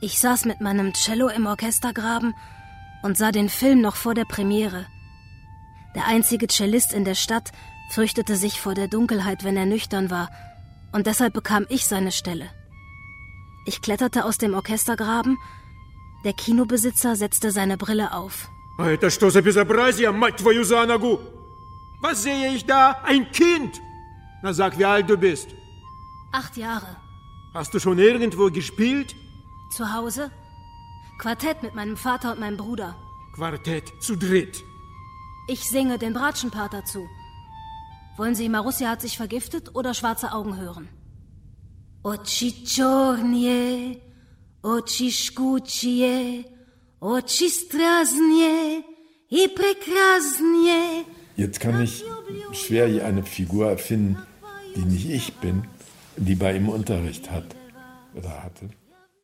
Ich saß mit meinem Cello im Orchestergraben und sah den Film noch vor der Premiere. Der einzige Cellist in der Stadt fürchtete sich vor der Dunkelheit, wenn er nüchtern war, und deshalb bekam ich seine Stelle. Ich kletterte aus dem Orchestergraben, der Kinobesitzer setzte seine Brille auf. Это что за безобразие, мать твою за ногу? Was sehe ich da? Ein Kind! Na sag, wie alt du bist. 8 Jahre. Hast du schon irgendwo gespielt? Zu Hause? Quartett mit meinem Vater und meinem Bruder. Quartett zu dritt. Ich singe den Bratschenpater zu. Wollen Sie Marussia hat sich vergiftet oder Schwarze Augen hören? Oči čornie, oči škučie, oči straznie i prekrasnie. Jetzt kann ich schwer eine Figur erfinden, die nicht ich bin, die bei ihm Unterricht hat oder hatte.